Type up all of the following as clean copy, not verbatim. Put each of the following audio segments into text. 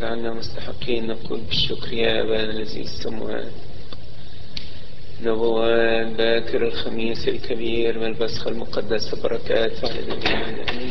اجعلنا مستحقين نقول بالشكر يا أبانا الذي في السماوات. نبوات باكر الخميس الكبير من البسخة المقدسة بركات فعل الإيمان آمين.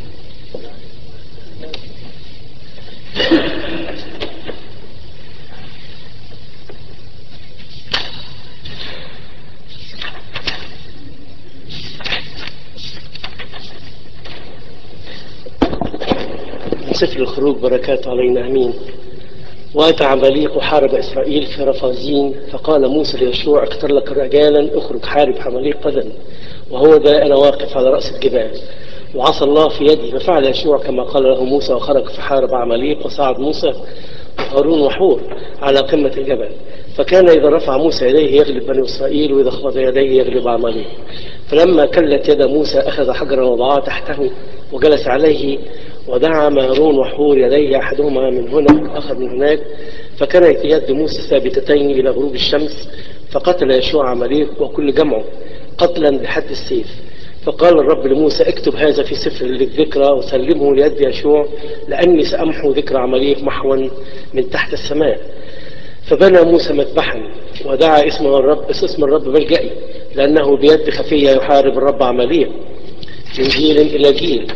سفر الخروج بركات علينا امين. واتى عماليق وحارب اسرائيل في رفازين، فقال موسى ليشوع اختر لك رجالا اخرج حارب عماليق غدا، وهو ذا انا واقف على راس الجبال. وعصى الله في يدي، ففعل يشوع كما قال له موسى، وخرج فحارب عماليق، وصعد موسى وهارون وحور على قمة الجبل. فكان إذا رفع موسى يديه يغلب بني إسرائيل، وإذا خفض يديه يغلب عماليق. فلما كلت يد موسى أخذ حجرا وضعه تحته وجلس عليه، ودعا هارون وحور يديه أحدهما من هنا وآخر من هناك، فكانت يد موسى ثابتتين إلى غروب الشمس. فقتل يشوع عماليق وكل جمعه قتلا بحد السيف. فقال الرب لموسى اكتب هذا في سفر للذكرى وسلمه ليد يشوع، لأني سأمحو ذكر عماليق محوا من تحت السماء. فبنى موسى مذبحا ودعا اسم الرب ملجئي، لأنه بيد خفية يحارب الرب عماليق من جيل إلى جيل.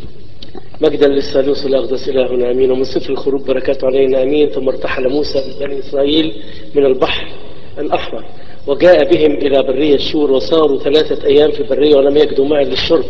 مجدا للثالوث الأقدس إلهنا آمين. ومن سفر الخروج بركاته علينا آمين. ثم ارتحل موسى ببني إسرائيل من البحر الأحمر، وجاء بهم إلى برية شور، وصاروا 3 أيام في البرية ولم يجدوا ماء للشرب.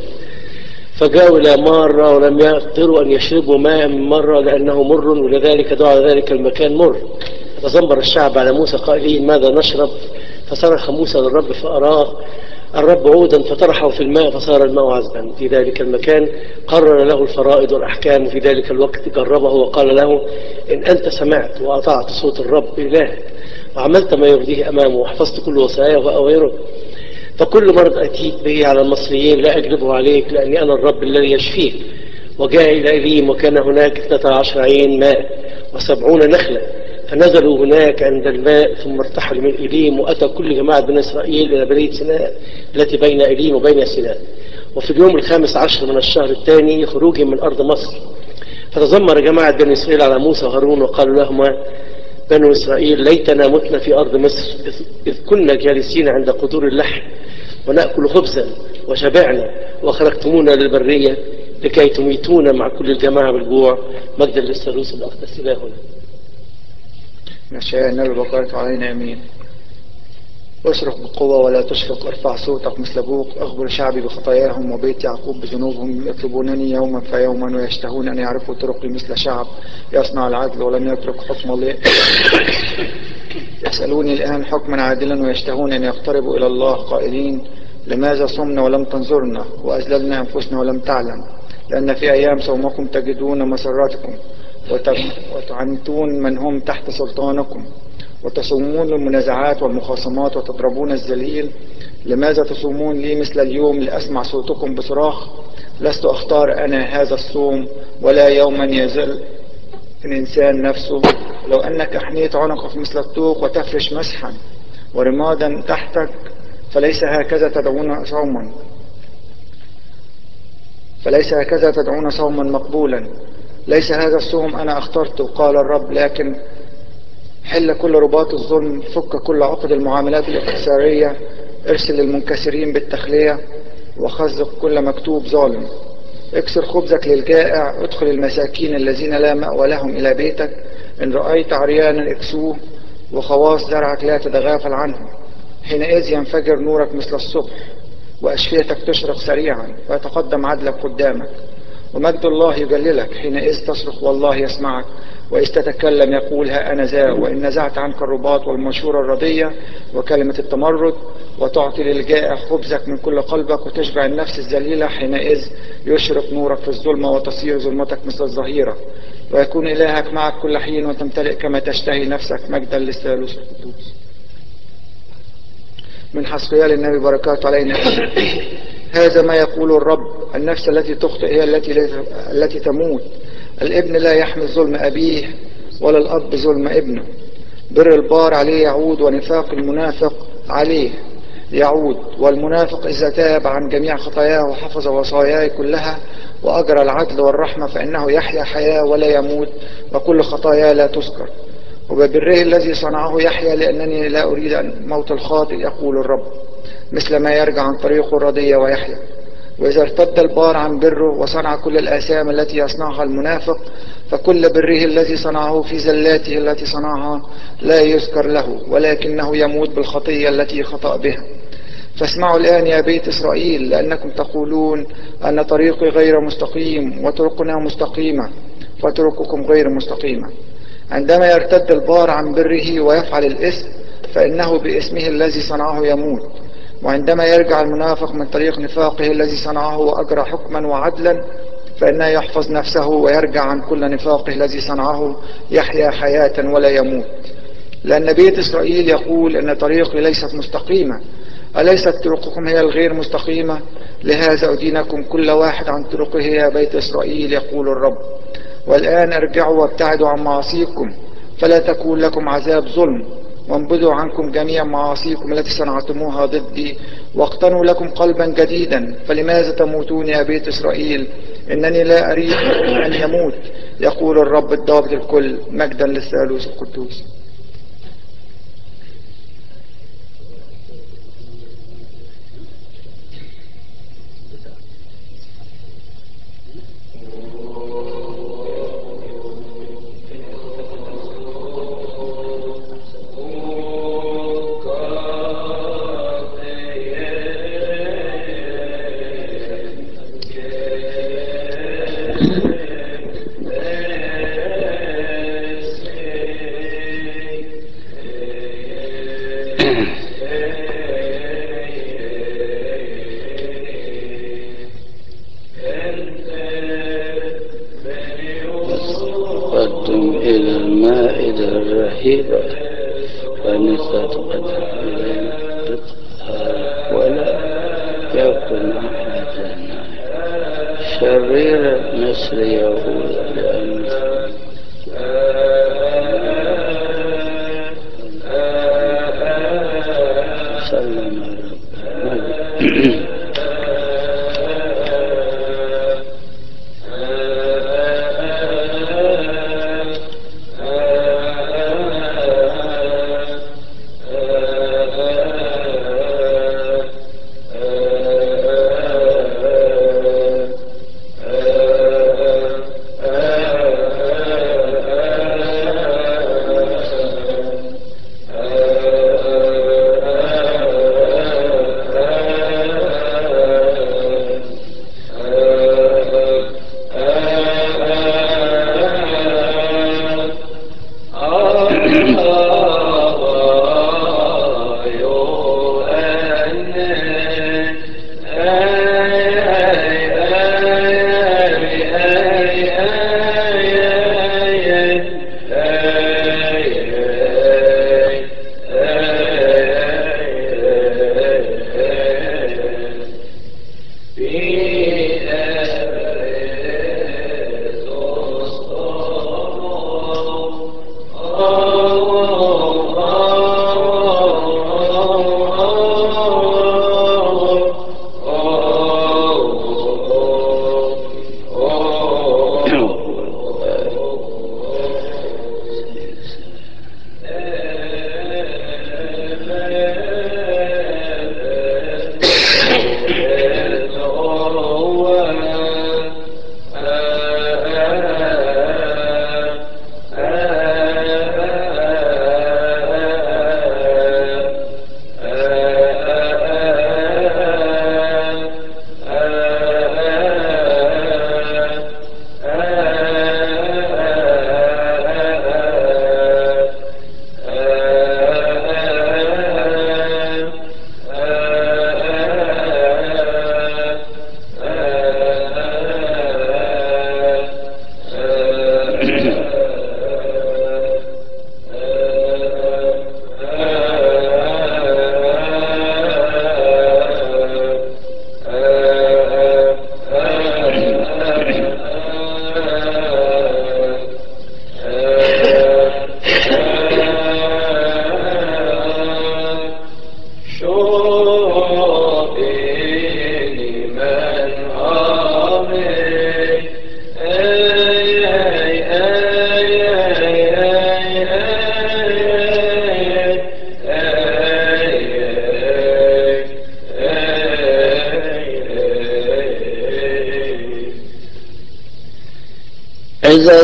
فجاءوا إلى مرة ولم يقدروا أن يشربوا ماء من مرة لأنه مر، ولذلك دعا ذلك المكان مر. فتزمر الشعب على موسى قائلين ماذا نشرب؟ فصرخ موسى للرب فأراه الرب عودا فطرحه في الماء فصار الماء عذبا في ذلك المكان. قرر له الفرائض والأحكام. في ذلك الوقت جربه وقال له إن أنت سمعت وأطعت صوت الرب إلهك وعملت ما يرضيه أمامه وحفظت كل وصاياه وأوامره، فكل مرض أتيت به على المصريين لا أجلبه عليك، لأني أنا الرب الذي يشفيك. وجاء إلى إليم، وكان هناك 12 عين ماء و70 نخلة، فنزلوا هناك عند الماء. ثم ارتحلوا من إليم وأتى كل جماعة بني إسرائيل إلى برية سيناء التي بين إليم وبين سيناء. وفي اليوم 15 من الشهر الثاني خروجهم من أرض مصر، فتذمر جماعة بني إسرائيل على موسى وهارون وقالوا لهما بنو إسرائيل ليتنا متنا في أرض مصر إذ كنا جالسين عند قدور اللحم ونأكل خبزا وشبعنا، وخرجتمونا للبرية لكي تميتونا مع كل الجماعة بالجوع. مجدا للثالوث الأقدس إلهنا. نشاء النبي بقرة علينا امين. اصرخ بقوة ولا تشفق، ارفع صوتك مثل بوق، اخبر شعبي بخطاياهم وبيت يعقوب بذنوبهم. يطلبونني يوما فيوما ويشتهون ان يعرفوا طرقي، مثل شعب يصنع العدل ولم يترك حكم الله. يسألوني الآن حكما عادلا ويشتهون أن يقتربوا إلى الله قائلين لماذا صمنا ولم تنظرنا وأذللنا أنفسنا ولم تعلم؟ لأن في أيام صومكم تجدون مسراتكم وتعنتون من هم تحت سلطانكم، وتصومون المنازعات والمخاصمات وتضربون الذليل. لماذا تصومون لي مثل اليوم لأسمع صوتكم بصراخ؟ لست أختار أنا هذا الصوم ولا يوما يزل الإنسان نفسه. لو أنك أحنيت عنقك مثل الطوق وتفرش مسحا ورمادا تحتك، فليس هكذا تدعون صوما مقبولا. ليس هذا الصوم أنا اخترته قال الرب، لكن حل كل رباط الظلم، فك كل عقد المعاملات الاقتصارية، ارسل المنكسرين بالتخلية، وخزق كل مكتوب ظالم. اكسر خبزك للجائع، ادخل المساكين الذين لا مأوى لهم إلى بيتك. إن رأيت عريانا اكسوه، وخواص زرعك لا تتغافل عنه. حينئذ ينفجر نورك مثل الصبح، وأشفيتك تشرق سريعا، ويتقدم عدلك قدامك، ومجد الله يجللك. حينئذ تصرخ والله يسمعك، وإذ تتكلم يقول ها أنا ذا. وإن نزعت عنك الرباط والمشورة الردية وكلمة التمرد، وتعطي للجائع خبزك من كل قلبك، وتشبع النفس الذليلة، حينئذ يشرق نورك في الظلمة، وتصير ظلمتك مثل الظهيرة، ويكون إلهك معك كل حين، وتمتلئ كما تشتهي نفسك. مجدا للثالوث القدوس. من حسقيال النبي بركات علينا. هذا ما يقول الرب، النفس التي تخطئ هي التي تموت. الابن لا يحمل ظلم أبيه، ولا الأب ظلم ابنه. بر البار عليه يعود، ونفاق المنافق عليه يعود. والمنافق إذا تاب عن جميع خطاياه وحفظ وصاياه كلها وأجرى العدل والرحمة فإنه يحيا حياة ولا يموت، وكل خطايا لا تذكر. وببره الذي صنعه يحيا، لأنني لا أريد أن موت الخاطئ يقول الرب، مثل ما يرجع عن طريقه الردية ويحيا. وإذا ارتد البار عن بره وصنع كل الآثام التي يصنعها المنافق، فكل بره الذي صنعه في زلاته التي صنعها لا يذكر له، ولكنه يموت بالخطية التي خطأ بها. فاسمعوا الآن يا بيت إسرائيل، لأنكم تقولون أن طريقي غير مستقيم وطرقنا مستقيمة، فطرقكم غير مستقيمة. عندما يرتد البار عن بره ويفعل الإثم، فإنه باسمه الذي صنعه يموت. وعندما يرجع المنافق من طريق نفاقه الذي صنعه وأجرى حكما وعدلا، فإنه يحفظ نفسه ويرجع عن كل نفاقه الذي صنعه، يحيا حياة ولا يموت. لأن بيت إسرائيل يقول أن طريقي ليست مستقيمة. أليست طرقكم هي الغير مستقيمة؟ لهذا أدينكم كل واحد عن طرقه يا بيت إسرائيل يقول الرب. والآن ارجعوا وابتعدوا عن معاصيكم، فلا تكون لكم عذاب ظلم، وانبذوا عنكم جميع معاصيكم التي صنعتموها ضدي، واقتنوا لكم قلبا جديدا. فلماذا تموتون يا بيت إسرائيل؟ إنني لا أريد أن يموت، يقول الرب الضابط الكل. مجدا للثالوث القدوس. قدم إلى المائدة الرهيبة فنسى تقدم إلينا رزقها ولا يكن أحدنا شرير مصر يقول لأن سلم رب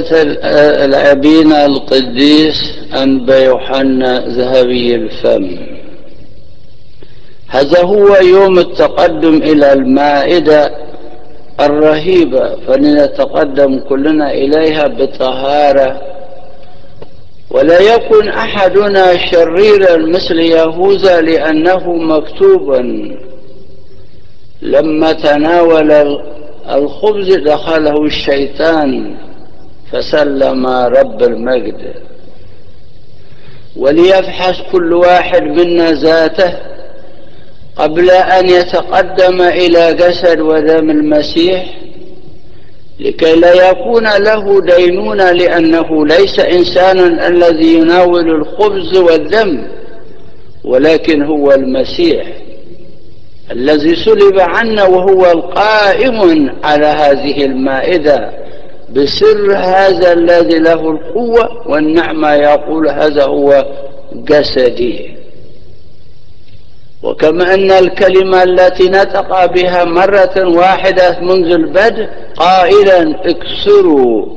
أبينا القديس أنبا يوحنا ذهبي الفم. هذا هو يوم التقدم إلى المائدة الرهيبة، فلنتقدم كلنا إليها بطهارة، ولا يكن أحدنا شريرا مثل يهوذا، لأنه مكتوبا لما تناول الخبز دخله الشيطان فسلم رب المجد. وليفحص كل واحد منا ذاته قبل أن يتقدم إلى جسد ودم المسيح، لكي لا يكون له دينونة، لأنه ليس إنسانا الذي يناول الخبز والدم، ولكن هو المسيح الذي صلب عنا، وهو القائم على هذه المائدة بسر هذا الذي له القوة والنعمة، يقول هذا هو جسدي. وكما أن الكلمة التي نطق بها مرة واحدة منذ البدء قائلا اكسروا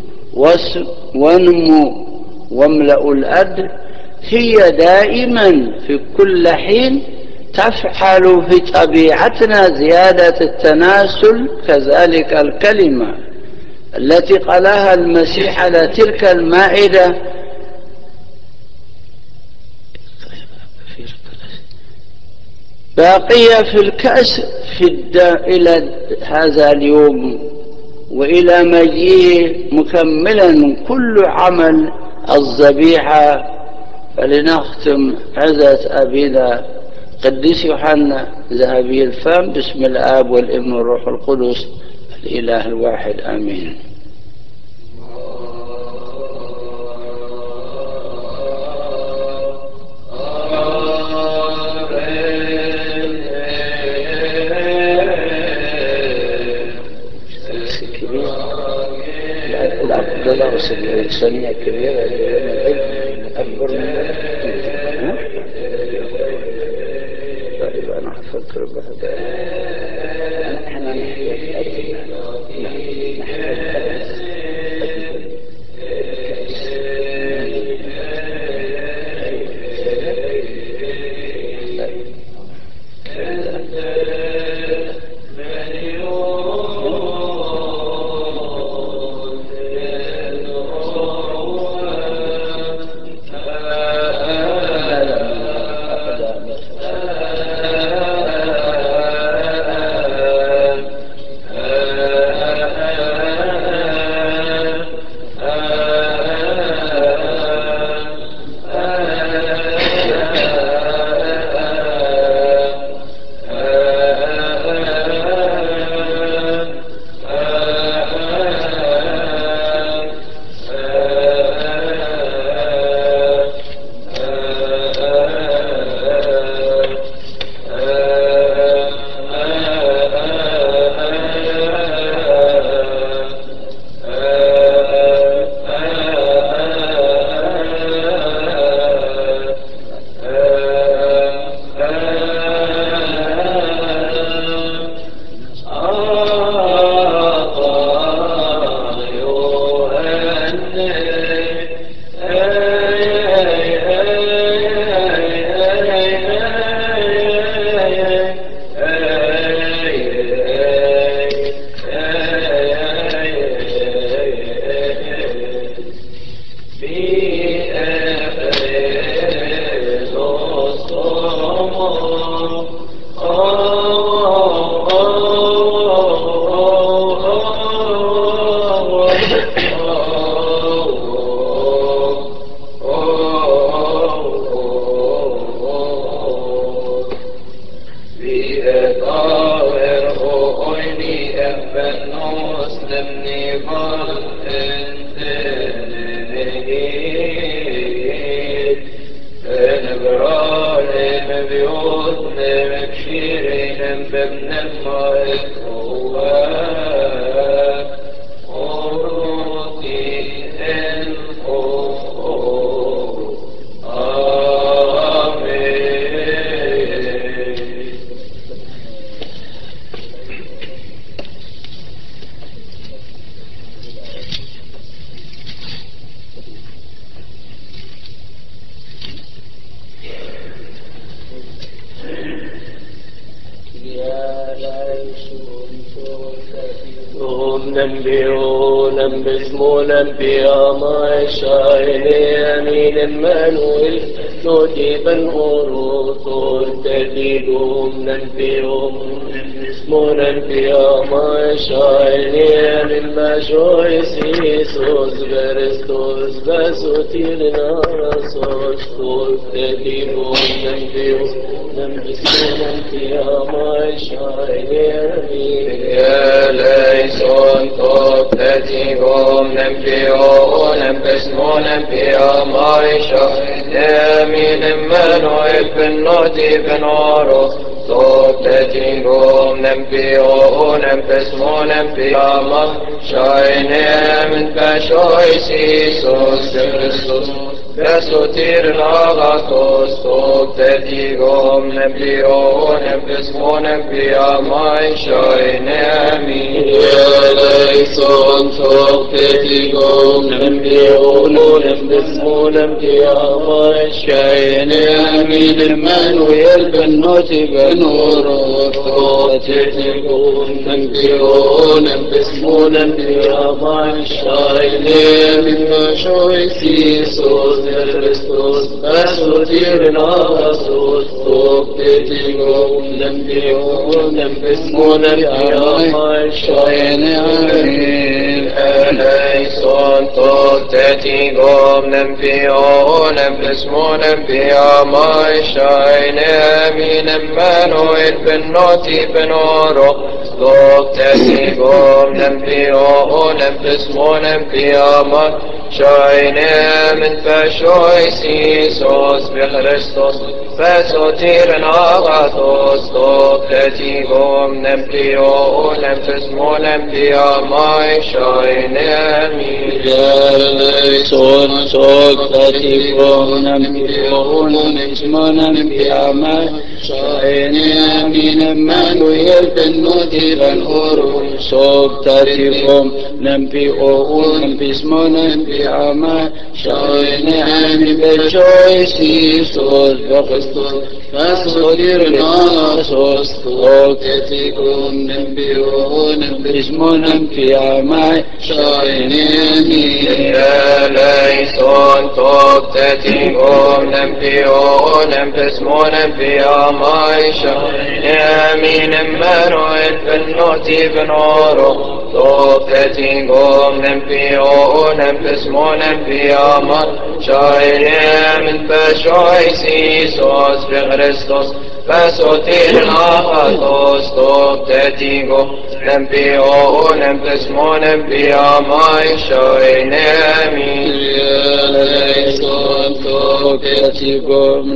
وانموا واملأوا الأرض، هي دائما في كل حين تفعل في طبيعتنا زيادة التناسل. كذلك الكلمة التي قالها المسيح على تلك المائدة باقية في الكأس إلى هذا اليوم وإلى مجيء مكملا كل عمل الذبيحة. فلنختم عزة أبينا قديس يوحنا ذهبي الفم باسم الآب والابن والروح القدس الإله الواحد، آمين. الأقدس الإنسانية الكبيرة اللي أكبر من طيب أنا هفكر بهذا. احنا نحتاج نبيون باسمون بياما شايني أمين المانويل نجيبا أروطول تديدون نبيون باسمون بياما شايني أمين ما شويسي سوز برستوز بسوتيرنا سوستول تديدون نبيون باسمون بياما شايني أمين يا ليسون توب تتيقوم نبيون باسمون بياما شايني أمين منويل بن نوتي بن أورو توب تتيقوم نبيون باسمون بياما شايني من بشوي سيسوس كريستوس بسوتير ناغاكوس توب تتيقوم نبيون باسمون بياما شايني أمين يا ليسون توب تتيقوم نبيون باسمون بياما شايني أمين منويل بن نوتي بن أورو توب تتيقوم نبيون باسمون بياما شايني من بشوي سيسوس كريستوس بسوتير ناغاكوس توب تتيقوم نبيون باسمون بياما شايني أمين ليسون توب تتيقوم نبيون باسمون بياما شايني أمين منويل بن نوتي بن أورو توب تتيقوم نبيون باسمون بياما شايني من فشوي سيسوس بخريستوس فسوتير ناغاثوس توب تتيقوم نبيون باسمون بياما شايني أمين يا ليسون توب تتيقوم نبيون باسمون بياما شايني أمين منويل بن نوتي بن أورو توب تتيقوم نبيون باسمون بياما شايني أمين بشوي سيسوس بخريستوس فسوتير ناغاثوس توب تتيقوم نبيون باسمون بياما شايني أمين يا ليسون توب تتيقوم نبيون باسمون بياما شايني أمين منويل بن نوتي بن أورو توب تتيقوم نبيون باسمون بياما شايني من بشوي سيسوس بخريستوس فسوتير ناغاثوس توب تتيقوم نبيون باسمون بياما شايني أمين يا ليسون توب تتيقوم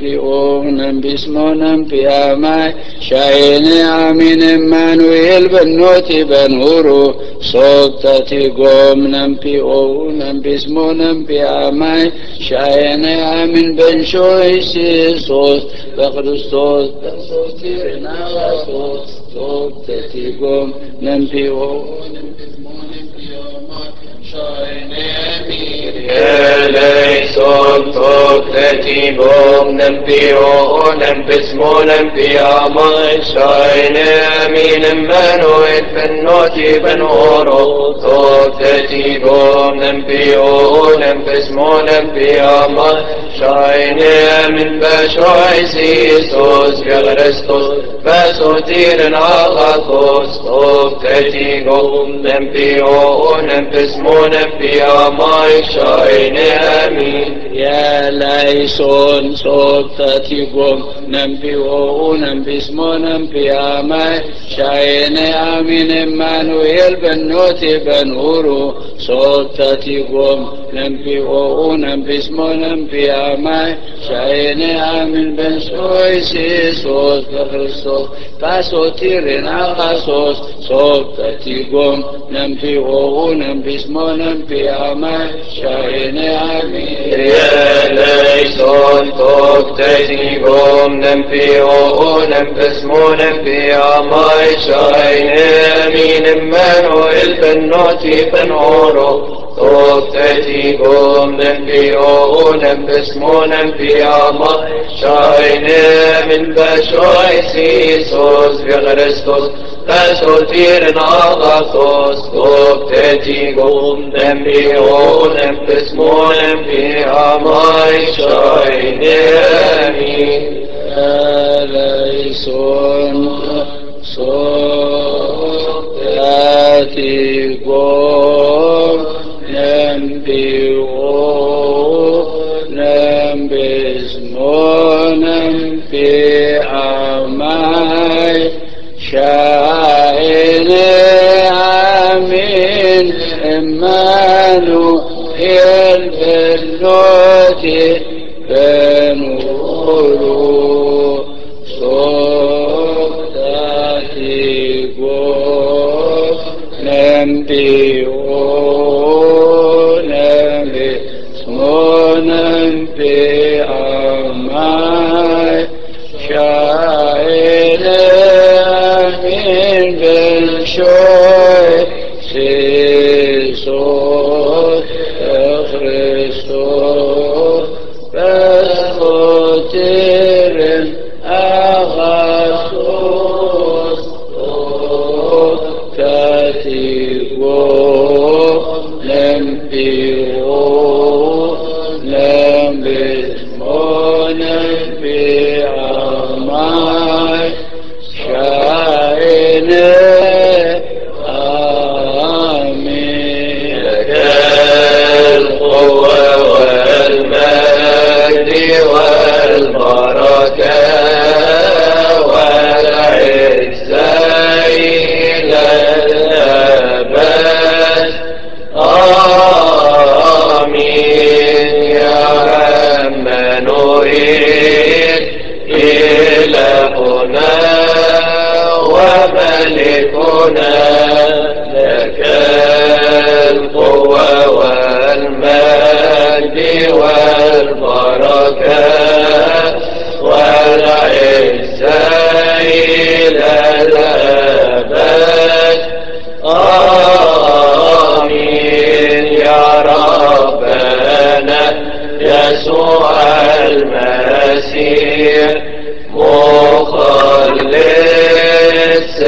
نبيون باسمون بياما شايني أمين منويل بن نوتي بن أورو توب تتيقوم نبيون باسمون بياما شايني أمين بن شوي سيسوس بخريستوس بسوتير ناغاثوس توب تتيقوم نبيون باسمون بياما شايني أمين يا ليسون توب تتيقوم نبيون باسمون بياما شايني أمين منويل بن نوتي بن أورو توب تتيقوم نبيون باسمون بياما شايني من بشوي سيسوس بخريستوس فسوتير ناغاثوس توب تتيقوم نبيون باسمون بياما شايني أمين يا ليسون توب تتيقوم نبيون باسمون بياما شايني أمين منويل بن نوتي بن أورو توب تتيقوم نبيون باسمون بياما شايني أمين بن شوي سيسوس بخريستوس فسوتير ناغاثوس توب تتيقوم نبيون باسمون بياما شايني أمين يا ليسون توب تتيقوم نبيون باسمون بياما شايني أمين منويل بن نوتي بن أورو توب تتيقوم نبيون باسمون بياما شايني من بشوي سيسوس بخريستوس Resultieren agathos, optetigum, nembionem, pismonem, piamai, shainemi. Eleison, optetigum, nembionem, pismonem, piamai, شاعري عمين إمانوئيل بالنوتي بنقولوا صوتاتي قول نمبيو نمبي سمونم بأماي شاعري بالشوي سيسوس خريستوس بسخوتير أغاسوس كاتيبو لمبيو لمبيو نمبيعماي شاعري آمين. لك القوة والمجد والبركة والعزة إلى الأبد آمين. يا عمانوئيل إلهنا وملكنا لك القوة والمجد والبركة والعزة إلى الأبد آمين. يا ربنا يسوع المسيح مخلص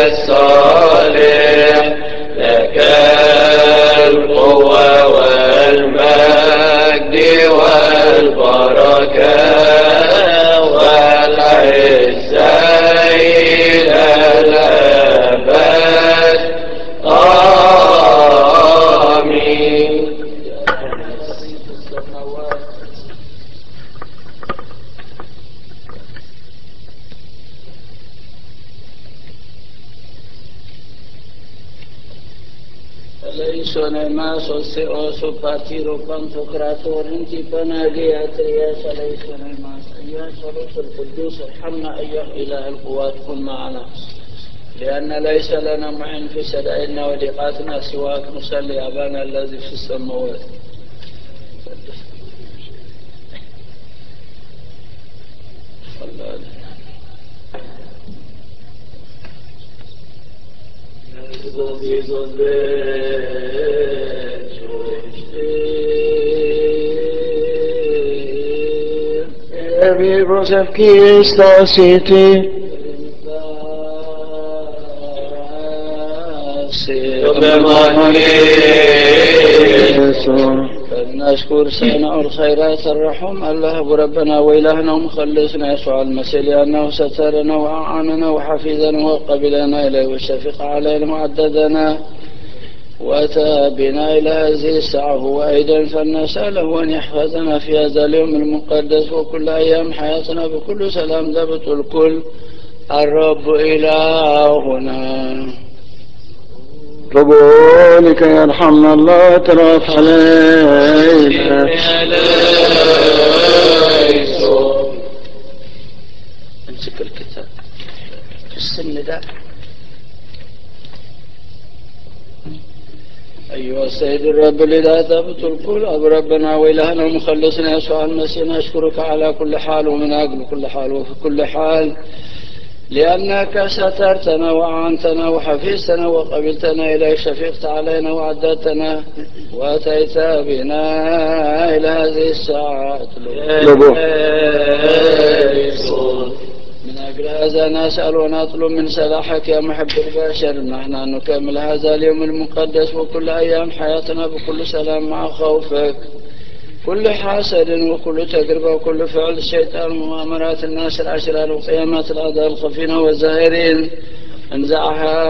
الصالح لك القوة والمجد والبركة والعزة إلى الأبد آمين. Eleison emasos theoso patiro panto creator انتي بنادي اترياس eleison emas ايها الثالوث القدوس ارحمنا ايها اله القوات كن معنا لان ليس لنا معين في شدائدنا وضيقاتنا سواك نصلي ابانا الذي في السماوات. Vivos of Christos City. نشكر صانع الخيرات الرحم الله أبو ربنا وإلهنا ومخلصنا يسوع المسيح لأنه سترنا وأعاننا وحفظنا وقبلنا إليه والشفيق علينا وعددنا وأتى بنا إلى هذه الساعة هو أيضا فلنسأله أن يحفظنا في هذا اليوم المقدس وكل أيام حياتنا بكل سلام ضبط الكل. الرب إلهنا قبولك يرحمنا الله ترف علينا. امسك الكتاب في السن ده. أيها السيد الرب الإله ضابط الكل أبو ربنا وإلهنا ومخلصنا يسوع المسيح نشكرك على كل حال ومن أجل كل حال وفي كل حال لأنك سترتنا وأعنتنا وحفظتنا وقبلتنا إليك شفقت علينا وعددتنا وأتيت بنا إلى هذه الساعة من أجل هذا نسأل ونطلب من صلاحك يا محب البشر نحن أن نكمل هذا اليوم المقدس وكل أيام حياتنا بكل سلام مع خوفك. كل حاسد وكل تجربة وكل فعل الشيطان ومؤامرات الناس الأشرار وقيامات الأعداء الخفين والزاهرين انزعها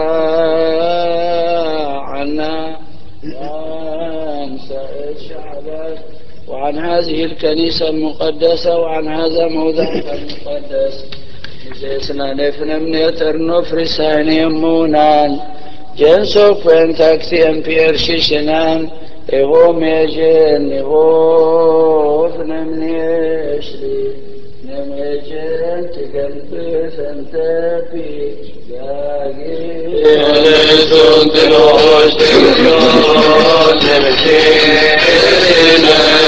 عنا وعن سائر شعبك وعن هذه الكنيسة المقدسة وعن هذا موضعك المقدس. جسنا نفنم نتر فرسان يمونان جنسو فانتاكسيان بيرشيشنان إهو ميجن إهو فنمنيشلي نميجن تقلبس أنت في جاقي يلسون تلوش تلوش نمشينا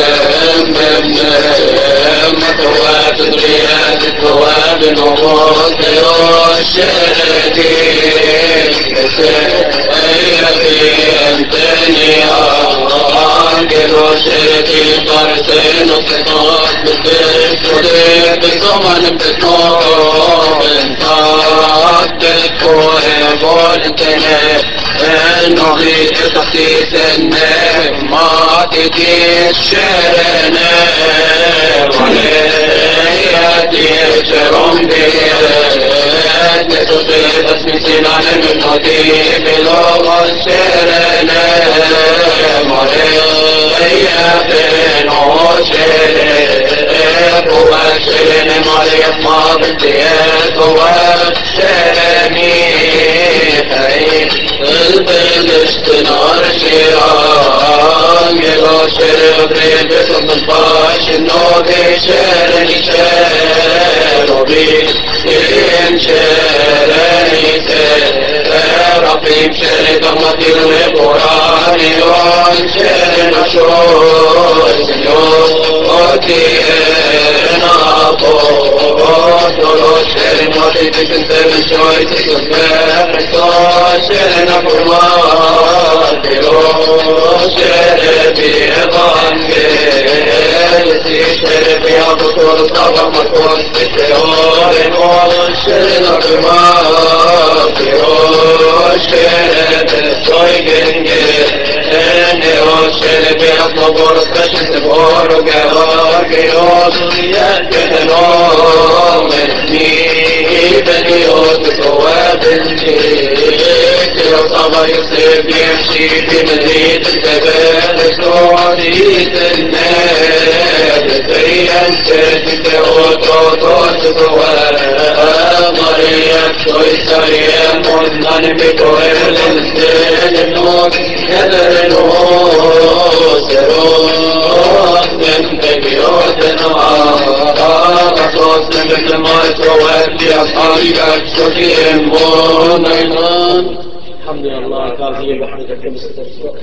متوات الرياض الثواب الوقوت والشهدين كسيري أنتني أنجل وشركي فرسين وفتوات بالدين بصمن بتنور بنتاك بالكوه بولتني النغي تخصيص النهر ما تديش شرنا وعلياتي شرم بيت نتصيب اسمي سنان المطيب لغة شرنا مريم وشرب وشرن مريم ما بنتيت وشرني البلشتنار شيران يلو شرب ريبسم الباش النوبي شرني شربي إن شرني ربي شرد مطير القرآن يون شرن شور سنوتي ناطور دولو شرن مطير بسنت من شوي تسفر شرن فرمان دلو شربي غانجي شربي عبطور صبر مطور بسيور نور شرن فرمان دلو شربي صيقنجي شربي أطلبور سبشن تبور وقراقي وصليا كتنور مني بنيوت ثواب الجيد صبر يصيب يمشي في مدينة الجبال سعودية النار زيان سيدك وطوطوط ثواب مريم شوي سريم منان بكوهل الزين النور يدر النور سروح من بيوتنا قصص من ما سوات لأصحابك شكيم ونيمان الحمد لله كافي بحمدك مستشفى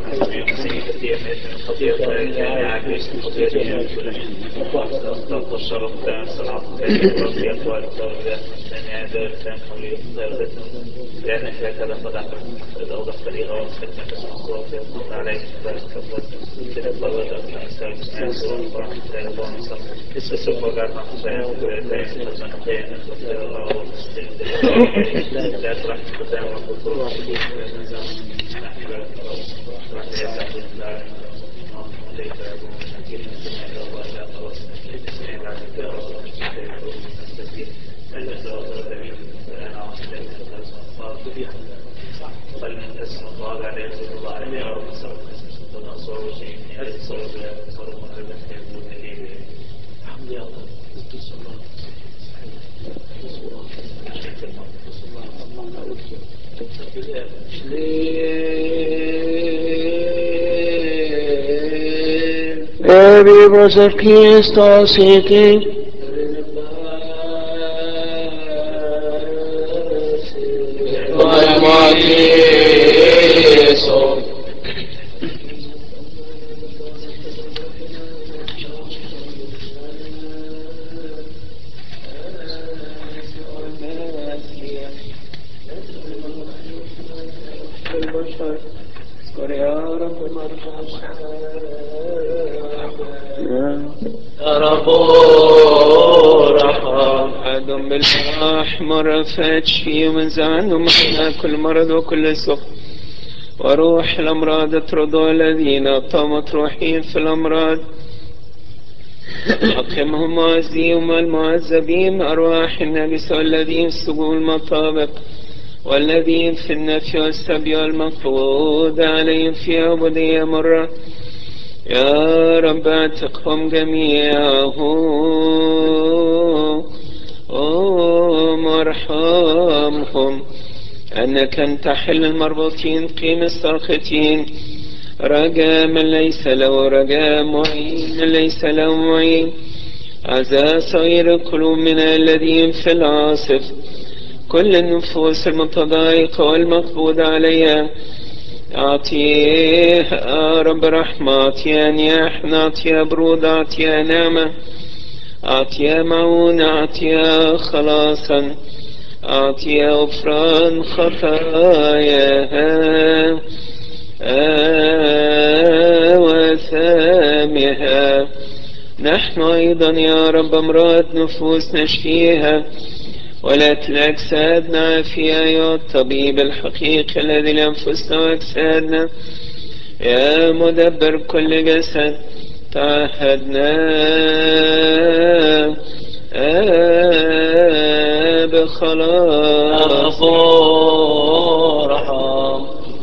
لأنك هكذا قد أوضح طريقة وفتنا في المصروف يطلق عليك ذلك كفر تلقى وضع نسال نسال ورحمة الله وبركاته السوق وقعد مع خزائن وقعدين خزائن وقعدين لا ترح خزائن وقعدين فالمنتسم الضال عليه رسول الله عليه وسلم تنصر شيء من هذه الصورة صورة مغربة يقول لي الحمد لله Baby was a Crystal City. وادم بالرحمة ورفعت شفيه ومنزع عنهم كل مرض وكل سوء وروح الأمراض اطردوا الذين طامت روحهم في الأمراض أقمهم وعزيهم المعذبين أرواح النبس والذين في سجون المطابق والذين في النفي والسبي والمقبوض عليهم في عبودية مرة يا رب اعتقهم جميعهم وارحمهم أنك أن تحل المربوطين قيم الساخطين رجاء من ليس له رجاء معين من ليس له معين عزاء صغير القلوب من الذين في العاصف كل النفوس المتضايقة والمقبوضة عليها أعطيه يا رب رحمة أعطيه نياحنا أعطيه برودة أعطيه نعمة أعطيه معونة أعطيه خلاصا أعطيه غفران خطاياها وثامها نحن أيضا يا رب أمراض نفوس نشفيها ولكن أجسادنا عافية يا الطبيب الحقيقي الذي لأنفسنا وأجسادنا يا مدبر كل جسد تعهدنا بخلاص رحم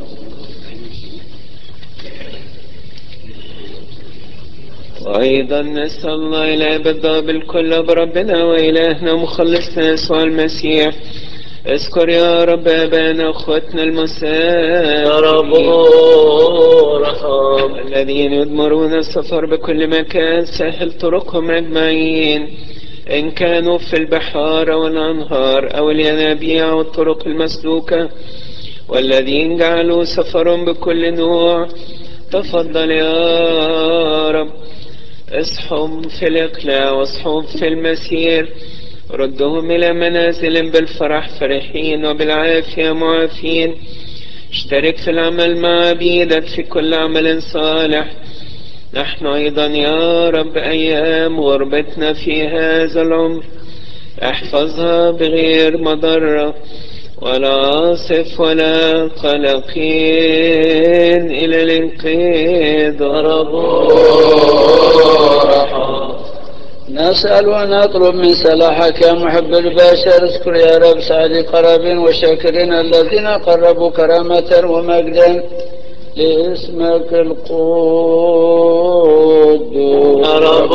وأيضا نسأل الله إلى بالضاب الكل بربنا وإلهنا مخلصنا يسوع المسيح اذكر يا رب أبانا أخوتنا المسافرين الذين يدمرون السفر بكل مكان سهل طرقهم أجمعين إن كانوا في البحار والأنهار أو الينابيع والطرق المسلوكة والذين جعلوا سفرهم بكل نوع تفضل يا رب اصحهم في الإقلاع واصحهم في المسير ردهم إلى منازل بالفرح فرحين وبالعافية معافين اشترك في العمل مع عبيدك في كل عمل صالح نحن أيضا يا رب أيام غربتنا في هذا العمر احفظها بغير مضرة ولا عاصف ولا قلقين إلى الانقضاء نسأل ونطلب من صلاحك يا محب البشر اذكر يا رب سعد قرابين وشاكرين الذين قربوا كرامة ومجدا لاسمك القدوس رب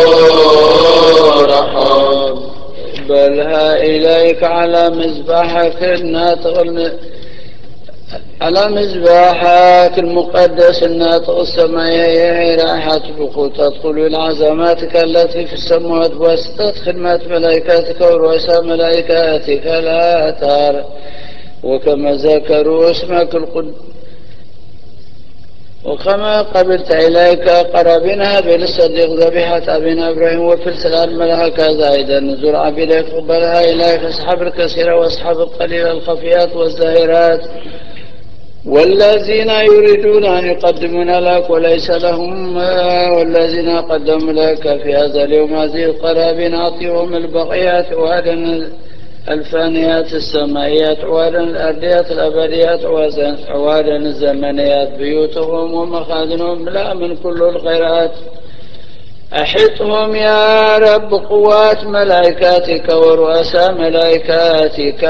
رحم بلها إليك على مذبحك الناطق على مذبحك المقدس الناطق السماوي رائحة بخوت تدخل إلى عظماتك التي في السماوات بواسطة خدمة ملائكتك ورؤساء ملائكتك لا ترى وكما ذكروا اسمك القدس وكما قبلت إليك قرابنا بالصديق ذبيحة أبينا إبراهيم وفي السلام هكذا أيضا نزول عبيدك قبلها إليك أصحاب الكثيرة وأصحاب القليل الخفيات والزاهرات والذين يريدون أن يقدمون لك وليس لهم والذين قدموا لك في هذا اليوم هذه القرابين أعطيهم البقيات وهذا الفانيات السمائيات عوادا الأرضيات الأبديات عوادا الزمنيات بيوتهم ومخازنهم لا من كل الخيرات أحطهم يا رب قوات ملائكتك ورؤساء ملائكتك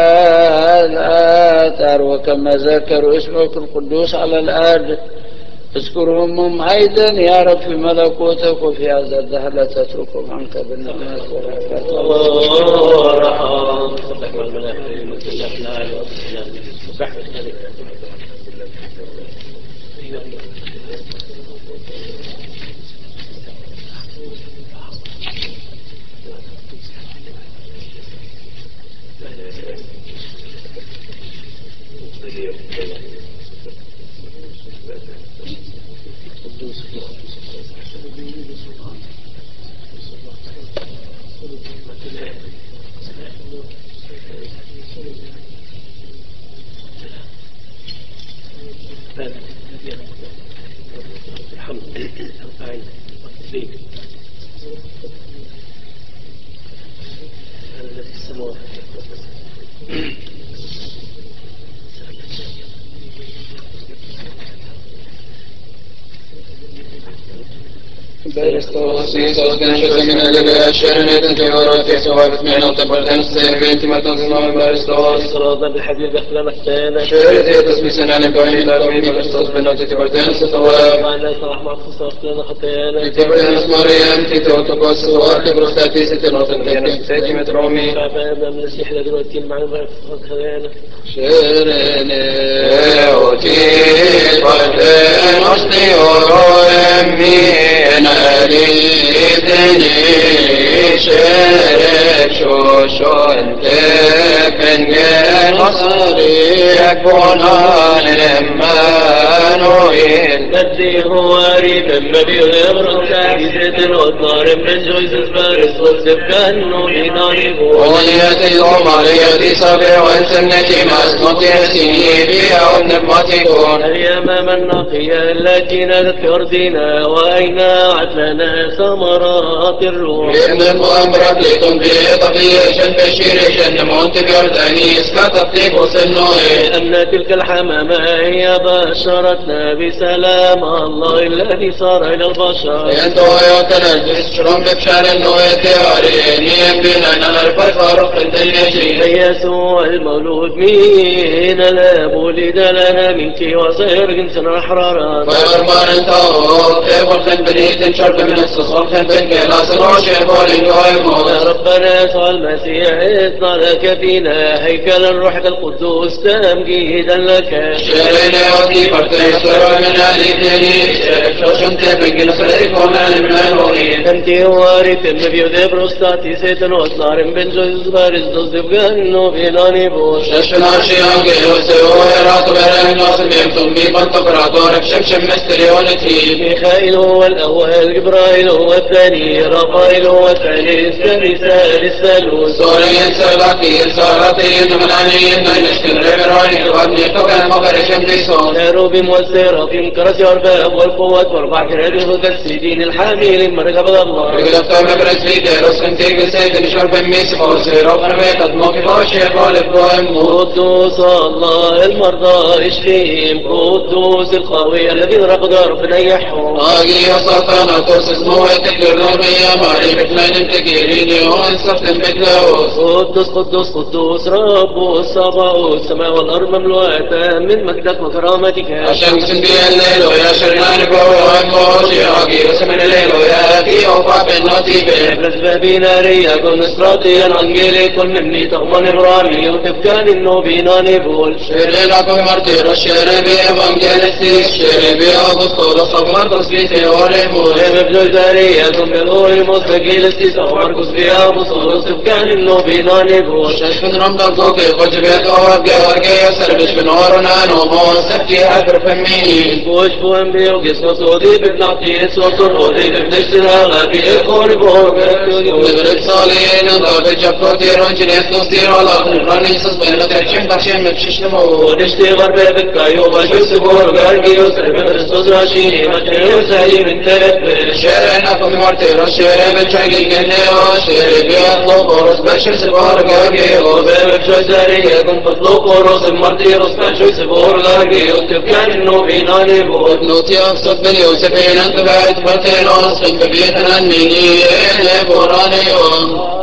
الآثار وكما ذكروا اسمك القدوس على الأرض اذكرهم أيضا يا رب في ملكوتك وفي هذا الدهر لا تتركهم عنك بالنعمة Χριστός Ιησούς και νέος εμήν αλληλεγγύα شرنيتن كيورات يسوع بثمين وتبرتن السيفين تمتن زمان بارستوس صلاة بالحبيب أخلا محتانا شريت تسميسن عن الكوين الأرمي بارستوس بنوتي تبرتن ستواب معنا صلاح مخصوص أخلانا خطيانا تبرتن مريم تتوتقوس سوار تبرستاتي ستنوتن تبرتن سيتي مترومي شعبنا من السيح لدروتي معنا خطيانا شرنيوتي بردن أصلي ورمي ناليدني شرك شوشون تبنجن مصري يكونان لمانوين بدي هو ريب النبي غير كاكسة الوطار من جويس الفارس والسبكان نوريناني وليتي ضمريتي صبر وانسنتي مسنتي سيني بها ونبمتكون اليمام النقية التي نذكر دينا وأين عدلنا ثمرات الروح ابن المؤمرة لتنبي طبيعي بشير شنمونت بيرداني اسكتبتك وسنوي أن تلك الحمامة هي بشرتنا بسلام الله الذي صار إلى البشر ينتو يتنجس شرم بفشار النوية تياريني ينبينا نغرب الفارق الدنيجي يسوع المولود من الآب ولد لنا منك وصير جنسنا أحرارا ويغربان انتو تيبر خن بنيت شرب من السصور خن بنك لا سنوشي بولين يا قويمون ربنا يسوع المسيح اصنع لك فينا هيكل الروح القدوس تمجيدا لك شيرين يوتي فرتين سرع من الإثنين شيرك شوشن تبنك نصريك ومن المنوين أنت وارث النبي ودي بروستاتي سيتن وصنار بن جوز بارز دوز بغنو بيناني بوش ششنا شيانجي وسيو هيرات برين ناصر بيمتم بيبان تقراتورك شمشم مستريونتي ميخائيل هو الأول جبرائيل هو الثاني رافائيل هو الثالث الثالث الثالوث سوريين سرقاتي سارتين من عنين نشكن ريبراني وابني توقع مغرشم ديسون كروبيم والسيرافيم كرسي والباب والقوات واربع كرادي والكسيدين الحامل مركب الله يقدر مبرز فيدي رسم تيجي سيد نشرب ميس فوسي ربنا بيتد موكي فوشي قولب بوهم قدوس الله المرضى اشفيهم قدوس القوي الذي رقد ربنا يحوم آجي وسلطانا توس اسمه تكر نوريا ماري بكلين تكيريني وانصفت بكلاوس قدوس قدوس قدوس رب السماوات السماء والأرض مملوءة من مجدك وكرامتك عشان تنبي الليل ويا شرنان بوهم موشي آجي وسمن الليل ويا في أوفا بالنوتي بهم أسباب نارية كن إسرائيل أنجيلي كن مني تغمن إبراني وتبكان إنه بيناني بول شيري لكم مرتير الشيري بي إفانجيلستي شيري بي أغسطول صبر تصبيتي وريمون ابن زارية كن بالغور المستقيل استيسا ومركز بيها مصور تبكان إنه بيناني بول ششفن رمضان زوكي قجبت أوابقى ورقى يسربش بنورنا نومون سبتي أكبر فميني بوش بوهم بيوغيس وصودي ببنعطي اسوصر ودي ببنشتنا غابي إخور بور ونبرد صالين ضرب جبكوتي رونجن يسنوس دير الله راني سسبين لترشم ترشم مبشش نمو ونشتي غربي بكايو بشو سبور قلبي يسر بمرسوز راشيني مكيو سهي من تلت شيرين أكم مرتير الشيرين بنشاقي قنيو شيري بيطلب ورس بشر سبور قلبي وبيبشو زارية كن بطلوق ورس مرتي رس بشو سبور قلبي وتبكان إنه بيناني بود نوتي أقصد بن يوسفين أنت بعد بطين أصل ببيتنا النيني بوراني يوم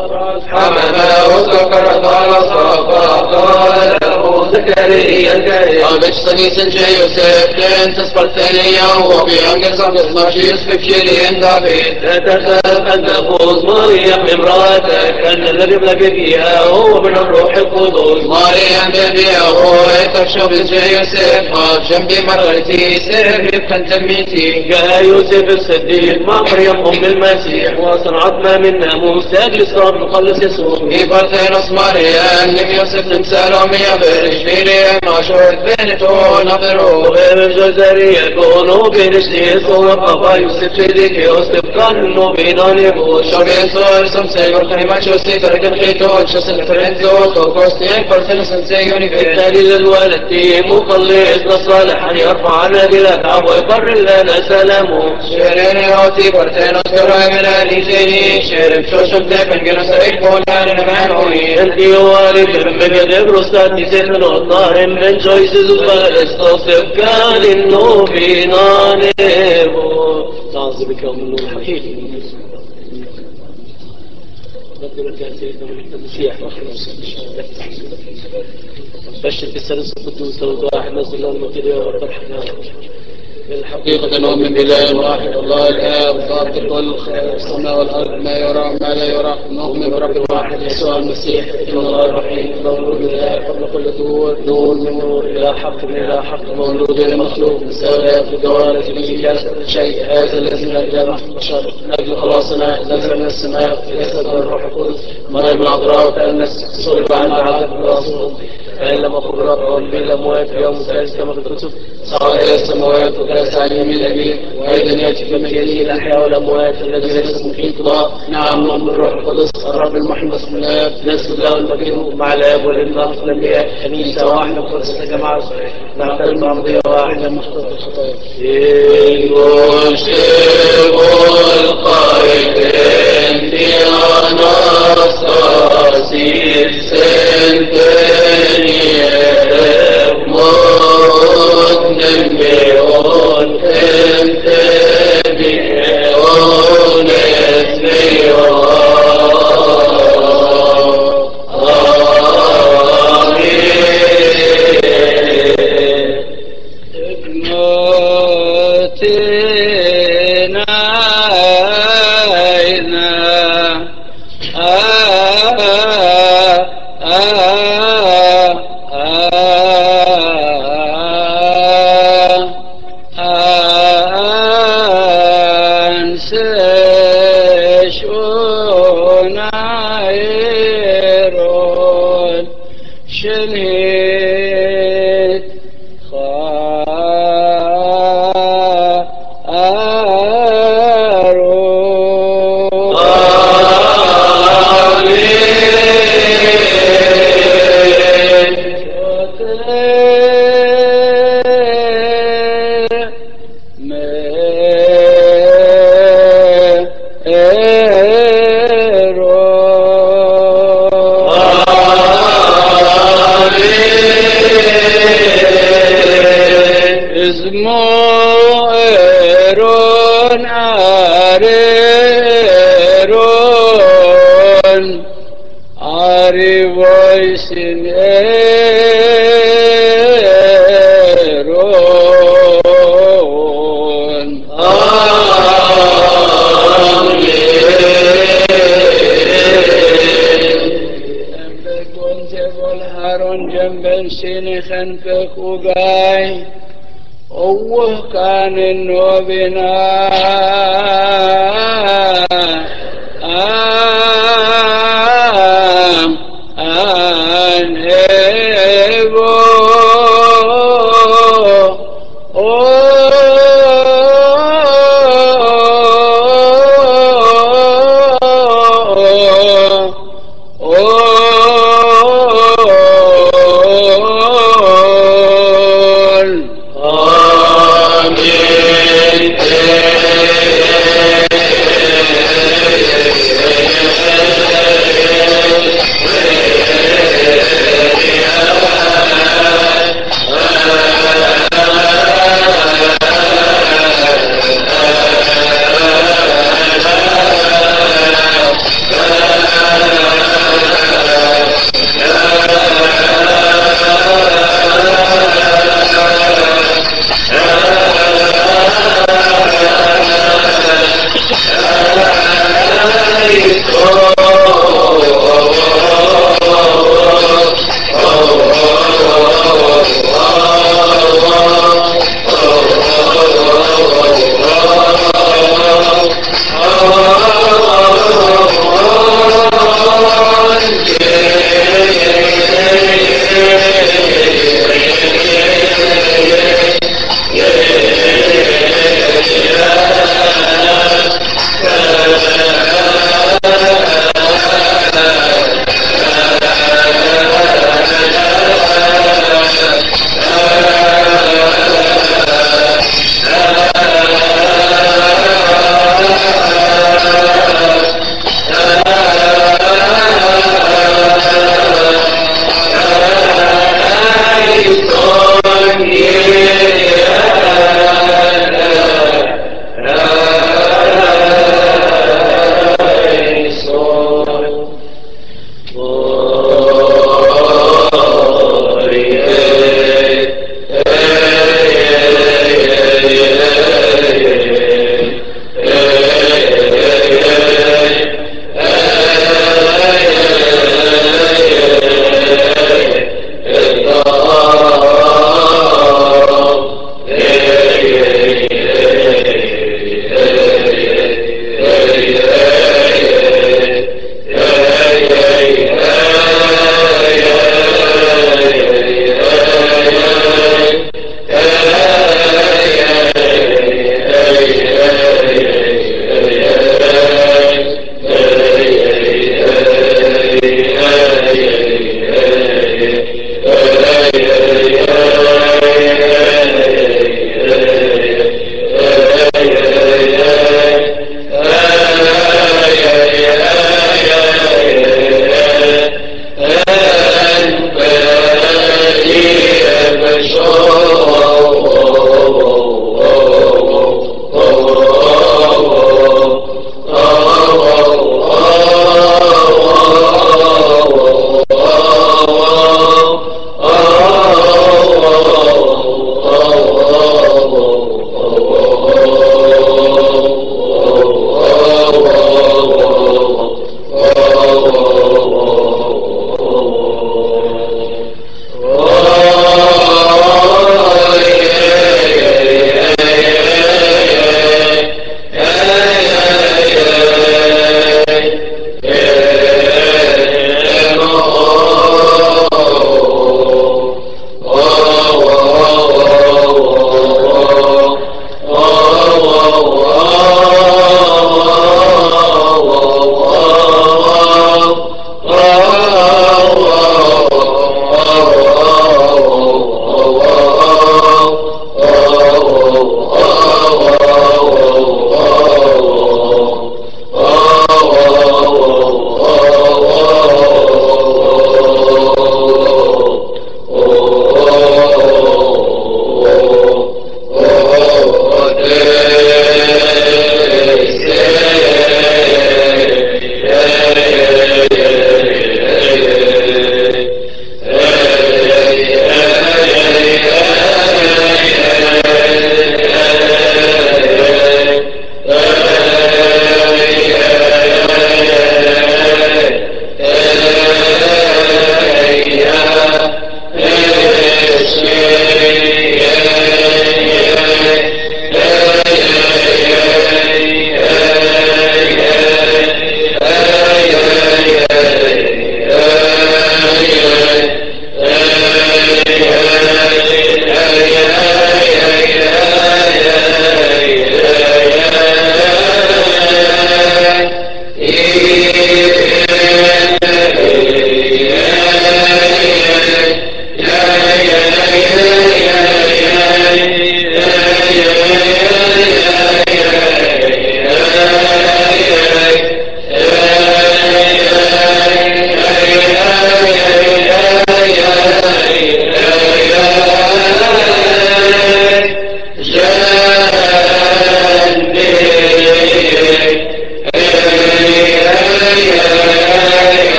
حمما وذكر طال صفا قال له زكريا الكريم أبش صنيسا جاي يوسف لين تصبر ثانية وبيانجل صبر ماشي يسفك شيرين دافيد لا تخاف أن تفوز مريم امرأتك أن الذي لك فيها هو من الروح القدس مريم بيبي هو يتفشو بجاي يوسف ما بجنبي مرتي سير يبقى تميتي جاء يوسف الصديق مع مريم أم المسيح وصنعت ما من ناموس تجلس رب مخلص يسوع إبرتين مريم لم يوسف نمسالهم يبرش فيني ما شعرت بينتو نظروا وغير الجزرية يكونوا بين شديد وقفا يوسف شديك يوسف كانوا بيناني بوش شبين صور سمسي ورخيمة شوسي تركن خيطوت شسن فرنزو توقوستي إبرتين سنسيوني في التالي للولد مخلص صالح أن يرفع عنا بالأتعب ويقر لنا سلامه شيرين يوتي برتين أذكرها من الإنساني شيرين شوشم تفن جنس إكبول كان نمانوي أنت وارد من يد بروستاتي سيخنو Maren ben choices ubares of God in no binanebo. Nazı بكم حقيقي. ربنا كان سيدنا المسيح بشر بالثالوث القدوس والواحد نزل الله المطير والطرحنا الحقيقة نؤمن بإله واحد الله الآب خالق كل خير السماء والأرض ما يرى وما لا يرى نؤمن برب واحد يسوع المسيح ابن الله الوحيد مولود من الآب قبل كل دور نور من نور إلى حق من إلى حق مولود غير مخلوق مساواة في الجوهر به كان كل شيء هذا الذي لا إله نحن بشر نجل خلاصنا نزل من السماء في جسد الروح القدس مريم العذراء تأنس صلب عن عذاب الرسول فإن لم أقل رب بلا أموات في يوم الثالث كما في الكتب صعد إلى السماوات وجلس على يمين الأبي وأيضا يأتي في مكانه الأحياء والأموات الذي ليس ممكن قضاء نعم نؤمن بالروح القدس الرب المحيي باسم الآب نسجد له ونبكيه مع الآب والابن والأنبياء كنيسة واحدة مقدسة جماعة نعترف بعضية واحدة محطة الخطايا.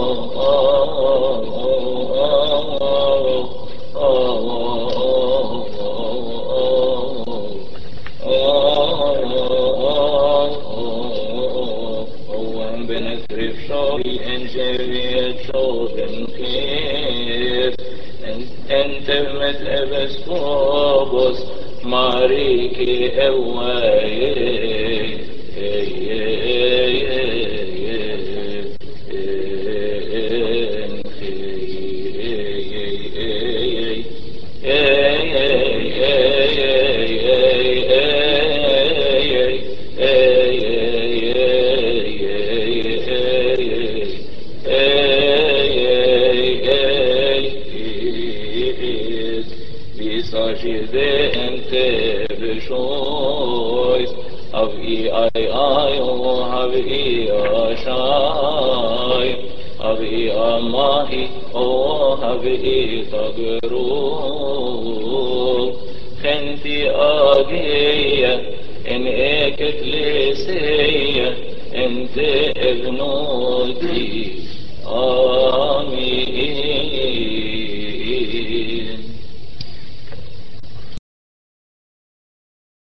انت ابنتي آمين.